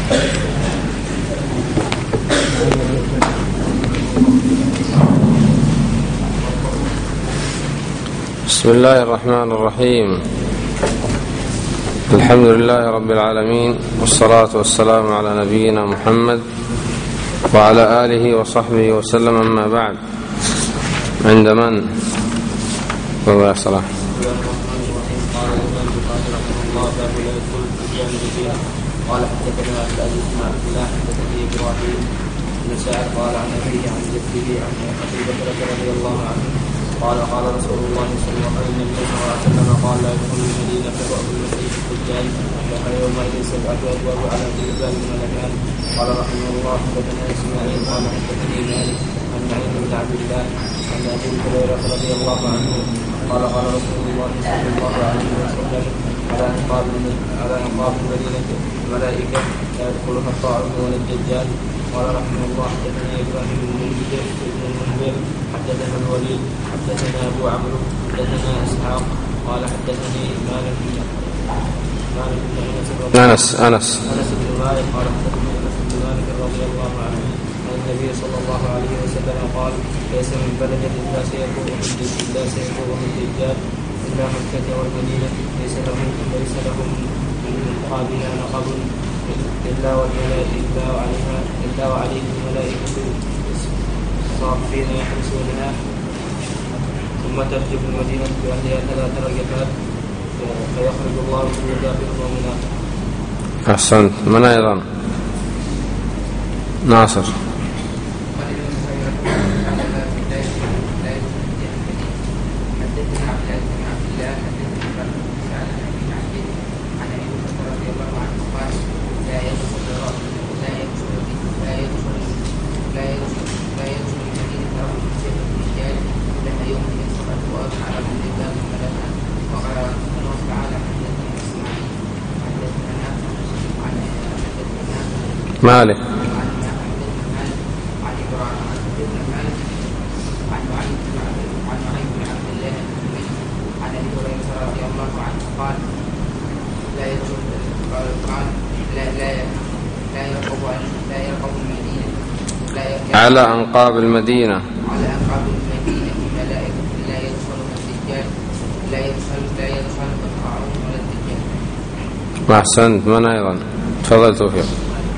بسم الله الرحمن الرحيم. الحمد لله رب العالمين، والصلاة والسلام على نبينا محمد وعلى آله وصحبه وسلم. أما بعد، عند من؟ والله صلاح. قال حدثنا عبد العزيز بن عبد الله حدثني ابراهيم بن سعد قال عن ابيه عن جده عن ابي بكر رضي الله عنه قال قال رسول الله صلى الله عليه وسلم قال لا يدخل المدينه رعب المسيح الدجال دخل يومئذ 7 ابواب على كل باب ملكان. قال رحمه الله حدثنا اسماعيل قال حدثني مالك عن نعيم بن عبد الله عن ابي هريره رضي الله عنه قال قال رسول الله صلى الله عليه وسلم على انقاض المدينه الملائكه لا يدخلها الطاعون ولا الدجال. قال رحمه الله حدثنا ابراهيم بن المنذر حدثنا الوليد حدثنا ابو عمرو حدثنا اسحاق قال حدثني مالك بن انس بن مالك قال حدثني انس بن مالك رضي الله عنه ان النبي صلى الله عليه وسلم قال ليس من بلد الا سيكون الدجال الا مكه والمدينه ليس لهم من قابلها نقب إلا وعليهم الملائكة صافين يحرسونها ثم ترجف المدينة بأهلها 3 رجفات فيخرج الله من داخل المؤمنات. أحسنت. من أيضا؟ ناصر. مالك على أنقاض المدينة ملائكة لا يدخلون الدجال لا يدخل الطاعون ولا الدجال. أحسنت. من أيضا؟ تفضل توفيق.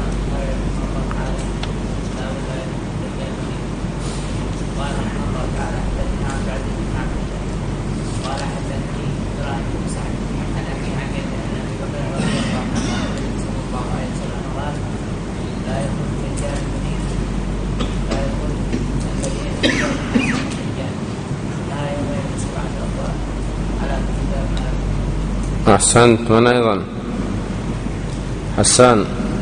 أحسنت. من أيضا؟ حسان.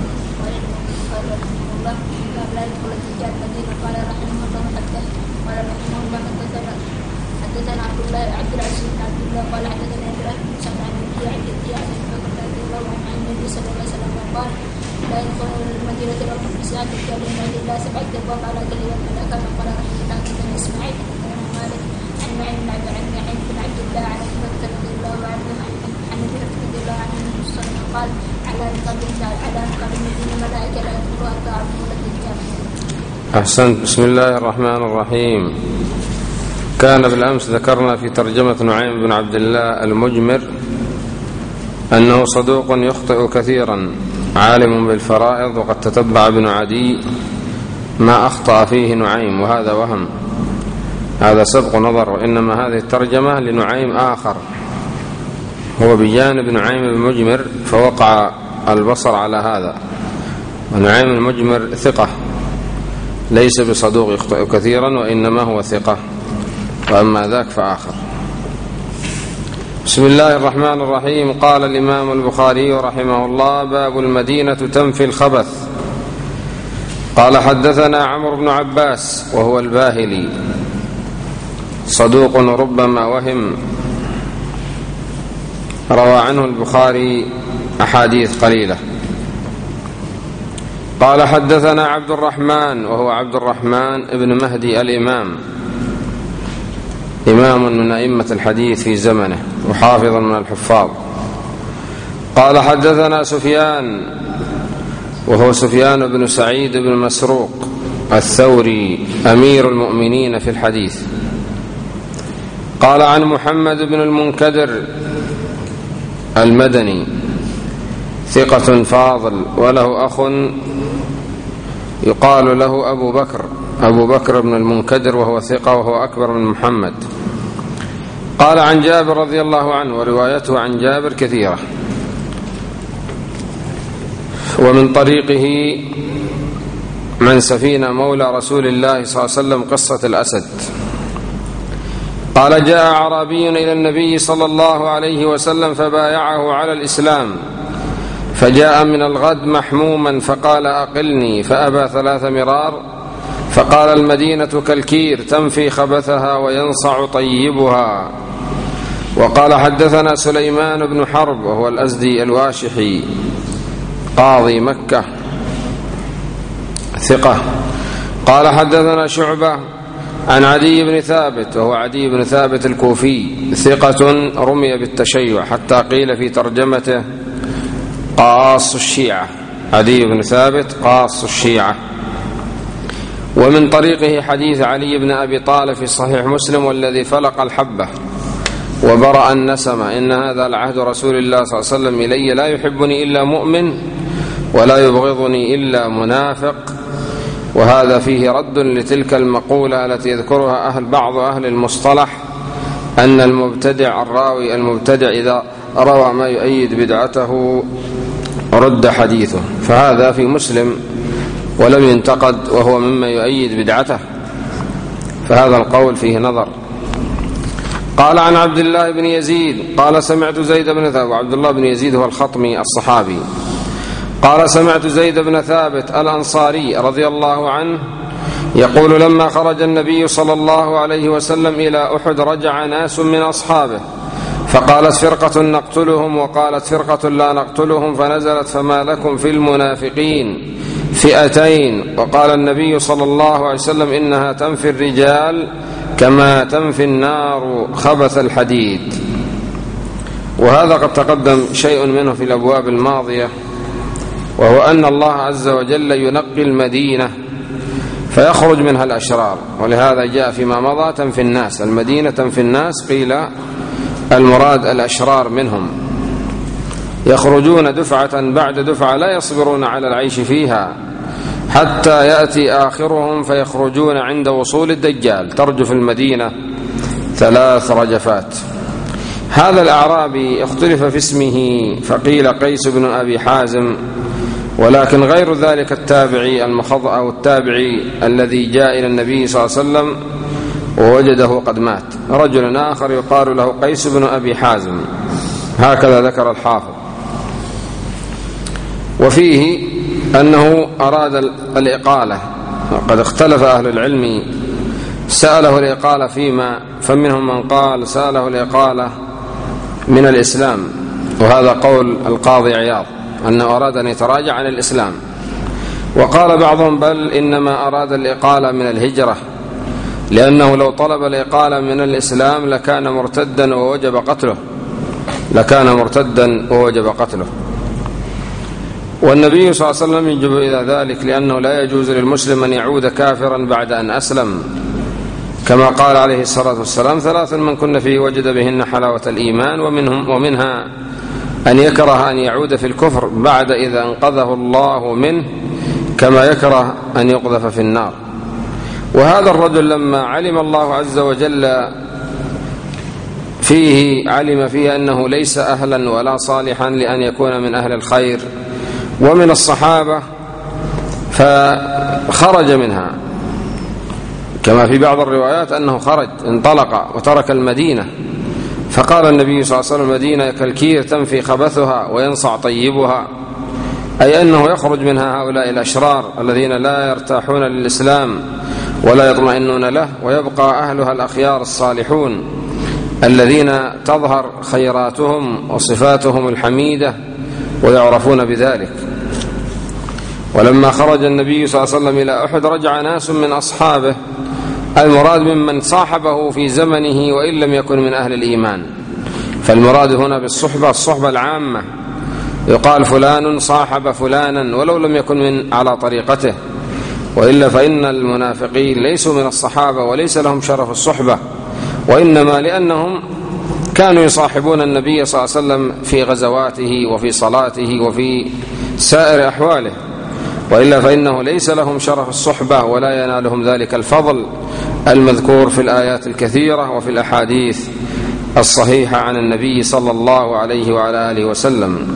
حدثنا عبد العزيز بن عبد الله قال حدثنا ابراهيم بن سعد عن ابي عن جدي عن ابي بكر رضي الله عنه عن النبي صلى الله عليه وسلم قال لا يدخل المدينه رجل في ساعه الدجال الا 7 ابواب على كل يوم ملكان. قال رحمه الله حدثنا اسماعيل حدثنا مالك عن نعيم بن عبد الله عن ابي بكر رضي الله عنه عن ابي بكر رضي الله عنه النبي صلى الله عليه وسلم قال على انقاض المدينه ملائكه لا يدخلها الطاعون ولا الدجال. أحسنت. بسم الله الرحمن الرحيم. كان بالأمس ذكرنا في ترجمة نعيم بن عبد الله المجمر أنه صدوق يخطئ كثيرا عالم بالفرائض، وقد تتبع ابن عدي ما أخطأ فيه نعيم، وهذا وهم، هذا سبق نظر، وإنما هذه الترجمة لنعيم آخر هو بجانب نعيم المجمر، فوقع البصر على هذا. ونعيم المجمر ثقة ليس بصدوق يخطئ كثيرا، وإنما هو ثقة، وأما ذاك فآخر. بسم الله الرحمن الرحيم. قال الإمام البخاري رحمه الله: باب المدينة تنفي الخبث. قال حدثنا عمرو بن عباس وهو الباهلي صدوق ربما وهم، روى عنه البخاري أحاديث قليلة. قال حدثنا عبد الرحمن وهو عبد الرحمن ابن مهدي الإمام، إمام من أئمة الحديث في زمنه وحافظ من الحفاظ. قال حدثنا سفيان وهو سفيان بن سعيد بن مسروق الثوري أمير المؤمنين في الحديث. قال عن محمد بن المنكدر المدني ثقة فاضل، وله أخ يقال له أبو بكر بن المنكدر، وهو ثقة وهو أكبر من محمد. قال عن جابر رضي الله عنه، وروايته عن جابر كثيرة. ومن طريقه من سفينة مولى رسول الله صلى الله عليه وسلم قصة الأسد. قال جاء أعرابي إلى النبي صلى الله عليه وسلم فبايعه على الإسلام، فجاء من الغد محموما فقال أقلني، فأبى 3 مرار، فقال المدينة كالكير تنفي خبثها وينصع طيبها. وقال حدثنا سليمان بن حرب وهو الأزدي الواشحي قاضي مكة ثقة. قال حدثنا شعبة عن عدي بن ثابت وهو عدي بن ثابت الكوفي ثقة رمي بالتشيع، حتى قيل في ترجمته قاص الشيعة، عدي بن ثابت قاص الشيعة. ومن طريقه حديث علي بن أبي طالب في صحيح مسلم والذي فلق الحبة وبرأ النسمة، إن هذا لعهد رسول الله صلى الله عليه وسلم إلي، لا يحبني إلا مؤمن ولا يبغضني إلا منافق. وهذا فيه رد لتلك المقولة التي يذكرها بعض أهل المصطلح أن المبتدع الراوي المبتدع إذا روى ما يؤيد بدعته رد حديثه، فهذا في مسلم ولم ينتقد وهو مما يؤيد بدعته، فهذا القول فيه نظر. قال عن عبد الله بن يزيد قال سمعت زيد بن ثابت، وعبد الله بن يزيد هو الخطمي الصحابي، قال سمعت زيد بن ثابت الأنصاري رضي الله عنه يقول لما خرج النبي صلى الله عليه وسلم إلى أحد رجع ناس من أصحابه، فقالت فرقة نقتلهم وقالت فرقة لا نقتلهم، فنزلت فما لكم في المنافقين فئتين، وقال النبي صلى الله عليه وسلم إنها تنفي الرجال كما تنفي النار خبث الحديد. وهذا قد تقدم شيء منه في الأبواب الماضية، وهو أن الله عز وجل ينقي المدينة فيخرج منها الأشرار، ولهذا جاء فيما مضى تنفي الناس، المدينة تنفي الناس، قيل المراد الأشرار منهم، يخرجون دفعة بعد دفعة لا يصبرون على العيش فيها حتى يأتي آخرهم فيخرجون عند وصول الدجال، ترجف المدينة 3 رجفات. هذا الأعرابي اختلف في اسمه، فقيل قيس بن أبي حازم، ولكن غير ذلك التابعي المخض أو التابعي الذي جاء إلى النبي صلى الله عليه وسلم ووجده قد مات، رجل آخر يقال له قيس بن أبي حازم، هكذا ذكر الحافظ. وفيه أنه أراد الإقالة، وقد اختلف أهل العلم سأله الإقالة فيما، فمنهم من قال سأله الإقالة من الإسلام، وهذا قول القاضي عياض أنه أراد أن يتراجع عن الإسلام. وقال بعضهم بل إنما أراد الإقالة من الهجرة، لأنه لو طلب الإقالة من الإسلام لكان مرتدا ووجب قتله. والنبي صلى الله عليه وسلم يجب إلى ذلك، لأنه لا يجوز للمسلم أن يعود كافرا بعد أن أسلم، كما قال عليه الصلاة والسلام 3 من كن فيه وجد بهن حلاوة الإيمان، ومنها أن يكره أن يعود في الكفر بعد إذا أنقذه الله منه، كما يكره أن يقذف في النار. وهذا الرجل لما علم الله عز وجل فيه، علم فيه أنه ليس أهلا ولا صالحا لأن يكون من أهل الخير ومن الصحابة، فخرج منها، كما في بعض الروايات أنه خرج انطلق وترك المدينة، فقال النبي صلى الله عليه وسلم المدينة كالكير تنفي خبثها وينصع طيبها، أي أنه يخرج منها هؤلاء الأشرار الذين لا يرتاحون للإسلام ولا يطمئنون له، ويبقى أهلها الأخيار الصالحون الذين تظهر خيراتهم وصفاتهم الحميدة ويعرفون بذلك. ولما خرج النبي صلى الله عليه وسلم إلى أحد رجع ناس من أصحابه، المراد ممن صاحبه في زمنه وإن لم يكن من أهل الإيمان، فالمراد هنا بالصحبة الصحبة العامة، يقال فلان صاحب فلانا ولو لم يكن على طريقته، وإلا فإن المنافقين ليسوا من الصحابة وليس لهم شرف الصحبة، وإنما لأنهم كانوا يصاحبون النبي صلى الله عليه وسلم في غزواته وفي صلاته وفي سائر أحواله، وإلا فإنه ليس لهم شرف الصحبة ولا ينالهم ذلك الفضل المذكور في الآيات الكثيرة وفي الأحاديث الصحيحة عن النبي صلى الله عليه وعلى آله وسلم.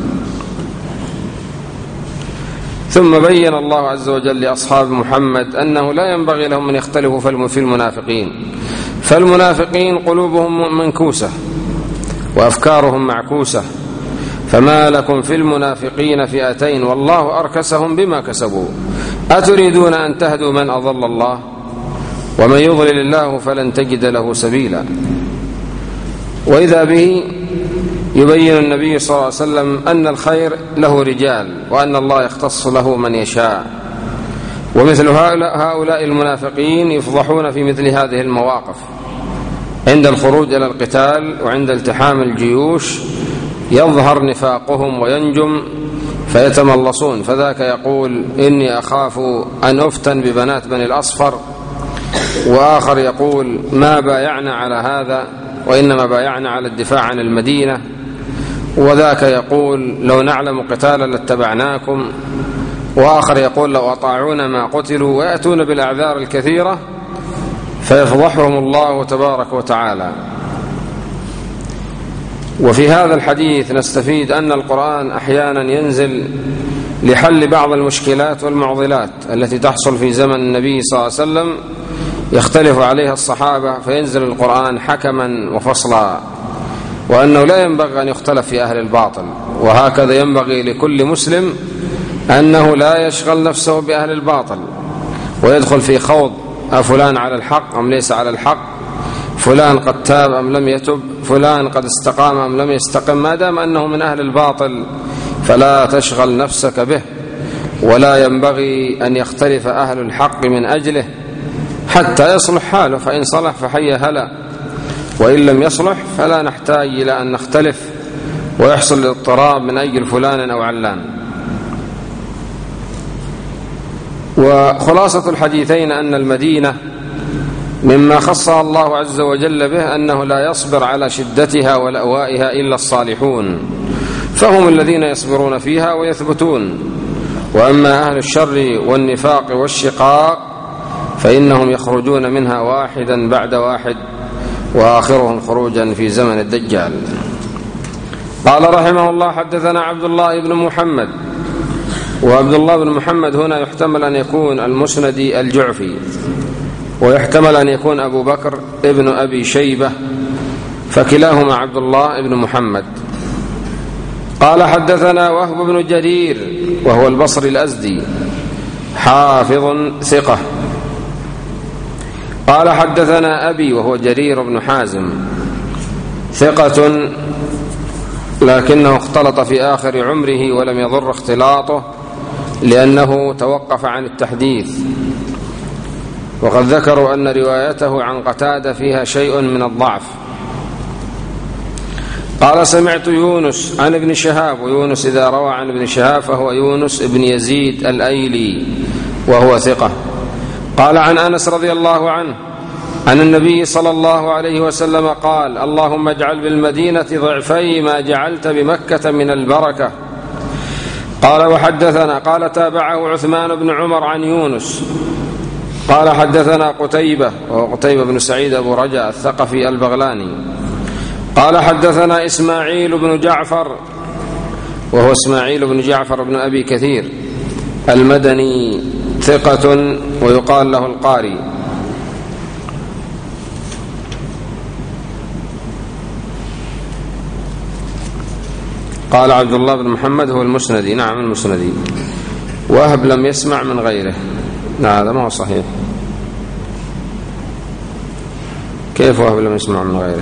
ثم بين الله عز وجل لأصحاب محمد أنه لا ينبغي لهم أن يختلفوا في المنافقين، فالمنافقين قلوبهم منكوسة وأفكارهم معكوسة، فما لكم في المنافقين فئتين والله أركسهم بما كسبوا أتريدون أن تهدوا من أضل الله ومن يضلل الله فلن تجد له سبيلا. وإذا به يبين النبي صلى الله عليه وسلم أن الخير له رجال وأن الله يختص له من يشاء، ومثل هؤلاء المنافقين يفضحون في مثل هذه المواقف عند الخروج إلى القتال وعند التحام الجيوش، يظهر نفاقهم وينجم فيتملصون، فذاك يقول إني أخاف أن أفتن ببنات بني الأصفر، وآخر يقول ما بايعنا على هذا وإنما بايعنا على الدفاع عن المدينة، وذاك يقول لو نعلم قتالا لاتبعناكم، وآخر يقول لو أطاعونا ما قتلوا، ويأتون بالأعذار الكثيرة فيفضحهم الله تبارك وتعالى. وفي هذا الحديث نستفيد أن القرآن أحيانا ينزل لحل بعض المشكلات والمعضلات التي تحصل في زمن النبي صلى الله عليه وسلم يختلف عليها الصحابة، فينزل القرآن حكما وفصلا، وأنه لا ينبغي أن يختلف في أهل الباطل، وهكذا ينبغي لكل مسلم أنه لا يشغل نفسه بأهل الباطل ويدخل في خوض فلان على الحق أم ليس على الحق، فلان قد تاب أم لم يتب، فلان قد استقام أم لم يستقم، ما دام أنه من أهل الباطل فلا تشغل نفسك به، ولا ينبغي أن يختلف أهل الحق من أجله حتى يصلح حاله، فإن صلح فحي هلا، وإن لم يصلح فلا نحتاج إلى أن نختلف ويحصل الاضطراب من أجل فلان أو علان. وخلاصة الحديثين أن المدينة مما خصها الله عز وجل به أنه لا يصبر على شدتها ولأوائها إلا الصالحون، فهم الذين يصبرون فيها ويثبتون، وأما أهل الشر والنفاق والشقاق فإنهم يخرجون منها واحدا بعد واحد، وآخرهم خروجا في زمن الدجال. قال رحمه الله حدثنا عبد الله بن محمد، وعبد الله بن محمد هنا يحتمل أن يكون المسندي الجعفي، ويحتمل أن يكون أبو بكر ابن أبي شيبة، فكلاهما عبد الله بن محمد. قال حدثنا وهب بن جرير وهو البصري الأزدي حافظ ثقة. قال حدثنا أبي وهو جرير بن حازم ثقة لكنه اختلط في آخر عمره ولم يضر اختلاطه لأنه توقف عن التحديث، وقد ذكروا أن روايته عن قتادة فيها شيء من الضعف. قال سمعت يونس عن ابن شهاب، ويونس إذا روى عن ابن شهاب فهو يونس ابن يزيد الأيلي وهو ثقة. قال عن أنس رضي الله عنه عن النبي صلى الله عليه وسلم قال اللهم اجعل بالمدينة ضعفي ما جعلت بمكة من البركة. قال وحدثنا قال تابعه عثمان بن عمر عن يونس قال حدثنا قتيبة وهو قتيبة بن سعيد أبو رجاء الثقفي البغلاني قال حدثنا إسماعيل بن جعفر وهو إسماعيل بن جعفر بن أبي كثير المدني ثقة ويقال له القاري. قال عبد الله بن محمد هو المسندي، نعم المسندي. وهب لم يسمع من غيره، هذا ما هو صحيح. كيف وهب لم يسمع من غيره؟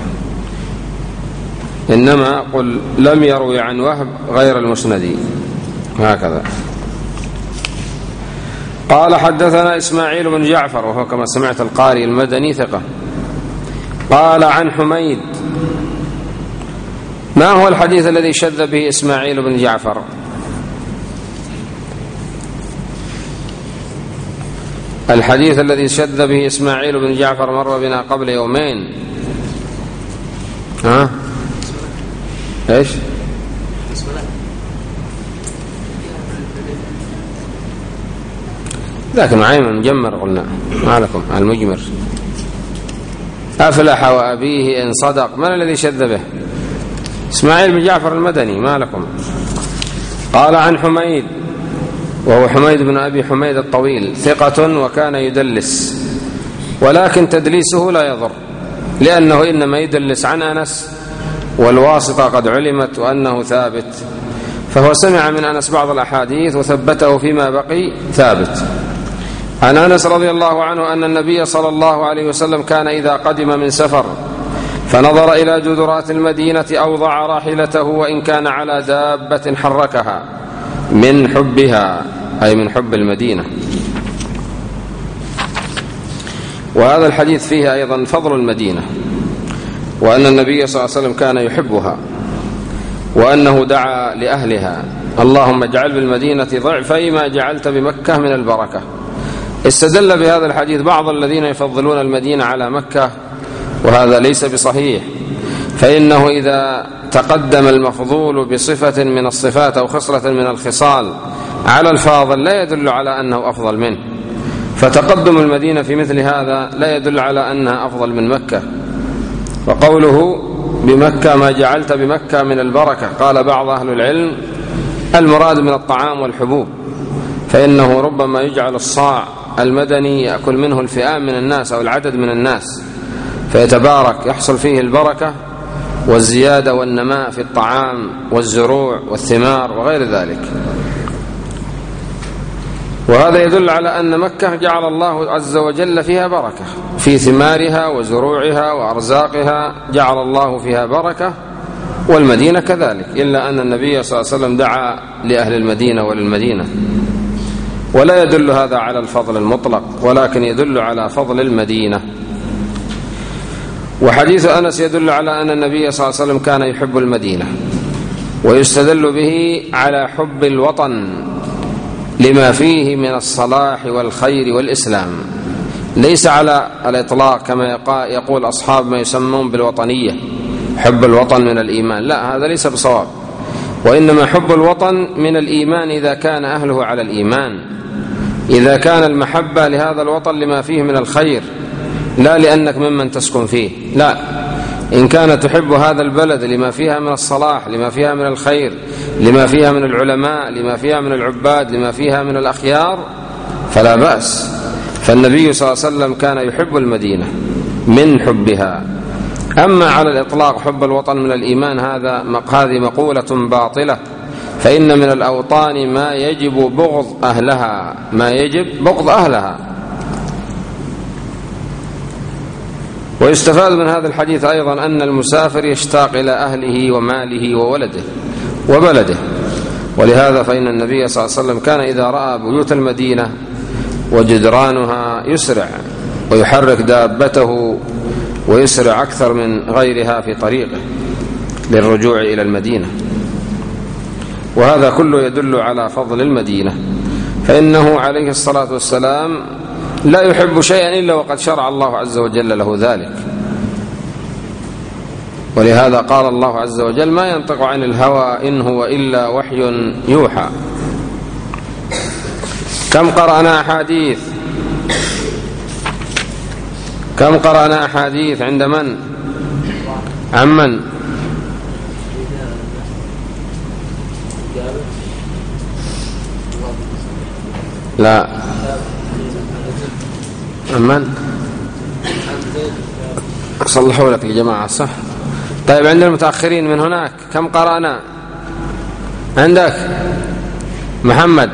إنما قل لم يروي عن وهب غير المسندي هكذا. قال حدثنا إسماعيل بن جعفر وهو كما سمعت القاري المدني ثقة. قال عن حميد ما هو الحديث الذي شذ به إسماعيل بن جعفر؟ الحديث الذي شذ به إسماعيل بن جعفر مر بنا قبل يومين. إيش؟ لكن نعيم مجمر قلنا ما لكم المجمر. أفلح وأبيه إن صدق. من الذي شذ به؟ إسماعيل بن جعفر المدني. ما لكم؟ قال عن حميد وهو حميد بن أبي حميد الطويل ثقة وكان يدلس، ولكن تدليسه لا يضر لأنه إنما يدلس عن أنس والواسطة قد علمت وأنه ثابت، فهو سمع من أنس بعض الأحاديث وثبته فيما بقي ثابت. عن أنس رضي الله عنه أن النبي صلى الله عليه وسلم كان إذا قدم من سفر فنظر إلى جدرات المدينة أوضع راحلته وإن كان على دابة حركها من حبها، أي من حب المدينة. وهذا الحديث فيه أيضا فضل المدينة، وأن النبي صلى الله عليه وسلم كان يحبها، وأنه دعا لأهلها اللهم اجعل بالمدينة ضعفي ما جعلت بمكة من البركة. استدل بهذا الحديث بعض الذين يفضلون المدينة على مكة، وهذا ليس بصحيح، فإنه إذا تقدم المفضول بصفة من الصفات أو خصلة من الخصال على الفاضل لا يدل على أنه أفضل منه، فتقدم المدينة في مثل هذا لا يدل على أنها أفضل من مكة. وقوله بمكة ما جعلت بمكة من البركة، قال بعض أهل العلم المراد من الطعام والحبوب، فإنه ربما يجعل الصاع المدني يأكل منه الفئام من الناس أو العدد من الناس فيتبارك، يحصل فيه البركة والزيادة والنماء في الطعام والزروع والثمار وغير ذلك. وهذا يدل على أن مكة جعل الله عز وجل فيها بركة في ثمارها وزروعها وأرزاقها، جعل الله فيها بركة، والمدينة كذلك، إلا أن النبي صلى الله عليه وسلم دعا لأهل المدينة وللمدينة. ولا يدل هذا على الفضل المطلق، ولكن يدل على فضل المدينة. وحديث أنس يدل على أن النبي صلى الله عليه وسلم كان يحب المدينة، ويستدل به على حب الوطن لما فيه من الصلاح والخير والإسلام، ليس على الإطلاق كما يقول أصحاب ما يسمون بالوطنية، حب الوطن من الإيمان، لا، هذا ليس بصواب، وإنما حب الوطن من الإيمان إذا كان أهله على الإيمان، إذا كان المحبة لهذا الوطن لما فيه من الخير، لا لأنك ممن تسكن فيه، لا، إن كان تحب هذا البلد لما فيها من الصلاح، لما فيها من الخير، لما فيها من العلماء، لما فيها من العباد، لما فيها من الأخيار، فلا بأس. فالنبي صلى الله عليه وسلم كان يحب المدينة من حبها. أما على الإطلاق حب الوطن من الإيمان، هذه مقولة باطلة، فإن من الأوطان ما يجب بغض أهلها، ما يجب بغض أهلها. ويستفاد من هذا الحديث أيضا أن المسافر يشتاق إلى أهله وماله وولده وبلده، ولهذا فإن النبي صلى الله عليه وسلم كان إذا رأى بيوت المدينة وجدرانها يسرع ويحرك دابته ويسرع أكثر من غيرها في طريقه للرجوع إلى المدينة. وهذا كله يدل على فضل المدينة، فإنه عليه الصلاة والسلام لا يحب شيئا إلا وقد شرع الله عز وجل له ذلك، ولهذا قال الله عز وجل ما ينطق عن الهوى إن هو إلا وحي يوحى. كم قرأنا أحاديث عند من؟ عمن؟ لا، عمن؟ صلحوا لك الجماعة، صح؟ طيب عند المتأخرين من هناك كم قرأنا؟ عندك محمد؟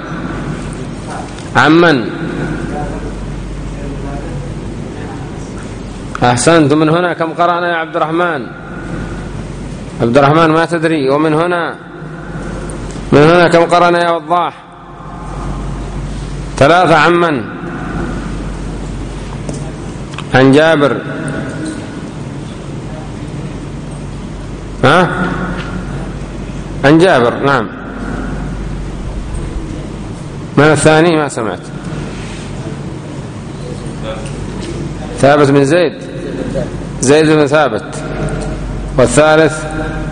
عمن؟ أحسنت. من هنا كم قرأنا يا عبد الرحمن؟ عبد الرحمن ما تدري. ومن هنا كم قرأنا يا وضاح؟ 3. عمن؟ عن جابر؟ عن جابر. نعم. من الثاني؟ ما سمعت. ثابت بن زيد بن ثابت. والثالث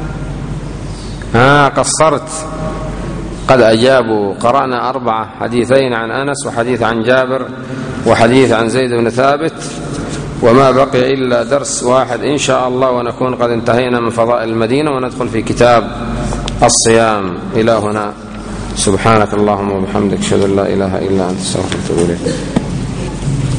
قصرت. قد أجابوا. قرأنا 4 حديثين عن أنس وحديث عن جابر وحديث عن زيد بن ثابت، وما بقي إلا درس واحد إن شاء الله، ونكون قد انتهينا من فضائل المدينة وندخل في كتاب الصيام. إلى هنا، سبحانك اللهم وبحمدك، أشهد أن لا إله إلا أنت، أستغفرك وأتوب إليك.